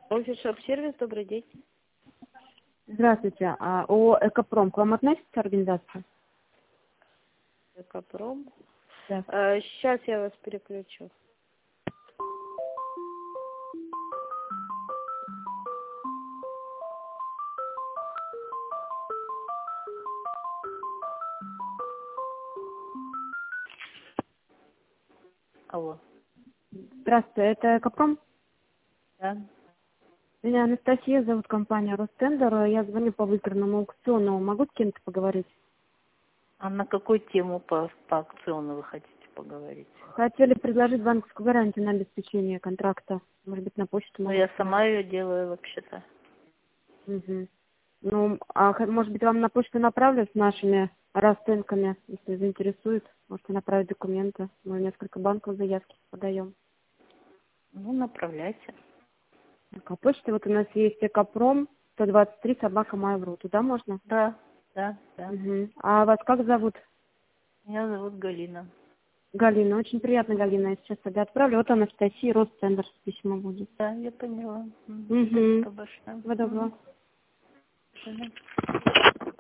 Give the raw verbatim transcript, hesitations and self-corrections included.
Офис шоп-сервис, добрый день. Здравствуйте. А ООО «Экопром» к вам относится организация? Экопром. Да. А, сейчас я вас переключу. Алло. Здравствуйте, это «Экопром»? Да. Меня Анастасия зовут, компания «Ростендер». Я звоню по выигранному аукциону. Могу с кем-то поговорить? А на какую тему по, по аукциону вы хотите поговорить? Хотели предложить банковскую гарантию на обеспечение контракта. Может быть, на почту Ну, могу я сказать. сама ее делаю вообще-то. Угу. Ну, а х- может быть, вам на почту направлю с нашими расценками, если заинтересует. Можете направить документы. Мы несколько банков заявки подаем. Ну, направляйте. Так, а почта вот у нас есть «Экопром» сто двадцать три собака Mail.ru. Туда можно? Да, да, да. Угу. А вас как зовут? Меня зовут Галина. Галина. Очень приятно, Галина. Я сейчас тогда отправлю. Вот Анастасия, Ростендер, письмо будет. Да, я поняла. М, Угу. Спасибо большое. Всего доброго. Мгм. До свидания.